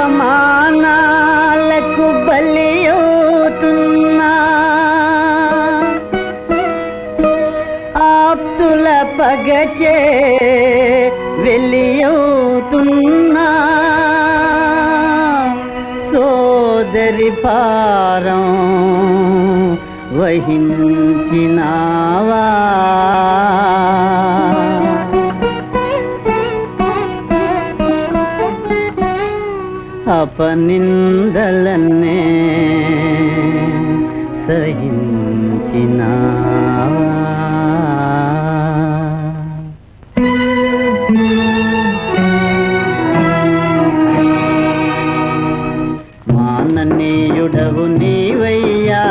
అవమానాలకు బలి అవుతున్నా, ఆప్తుల పగచే వెలియవుతున్నా, సోదరి భారం వహించినావా? అపనిందలనే సహించినావా? మాననీయుడవు నీవయ్యా,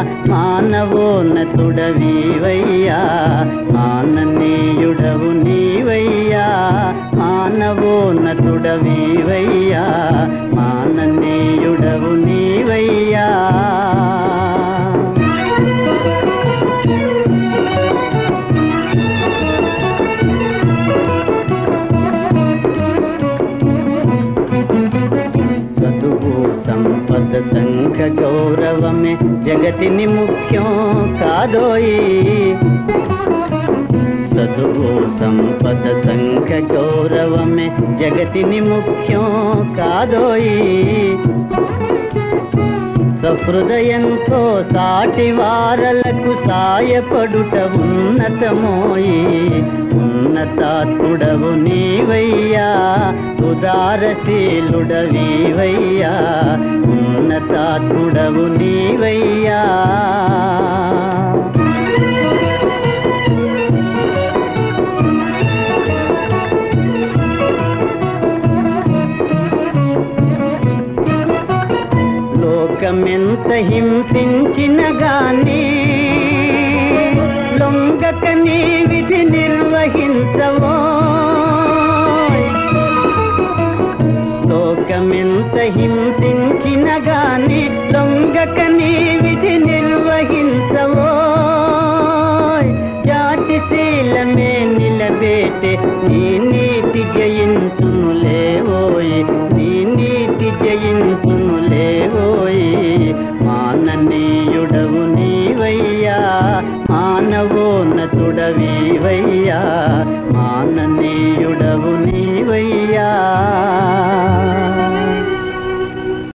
మానవోన్నతుడవీవయ్యా. మాననీయుడవు నీవయ్యా, మానవోన్నతుడవీవయ్యా. మాననీయుడవు నీవయ్యా. సంపద సంఘ గౌరవమే జగతిని ముఖ్యం కాదోయి. చదువు సంపద సంఘ గౌరవమే జగతిని ముఖ్యం కాదోయి. సహృదయంతో సాటి వారలకు సాయపడుట ఉన్నతమోయి. ఉన్నతాత్ముడవు నీవయ్యా, ఉదారశీలుడవీవయ్యా. ఉన్నతాత్ముడవు నీవయ్యా. లోకమెంత హింసించిన గానీ లొంగక నీ విధి నిర్వహించవో. లోకమెంత హింసించిన గానీ లొంగక నీ విధి నిర్వహించవో. జాతిశీలమే నిలబెట్టే నీ నీతి జయించునులేవోయ్. నీ నీతి జయించునులేవోయ్. మాననీయుడవు నీవయ్యా, మానవోన్నతుడవీవయ్యా. మాననీయుడవు నీవయ్యా.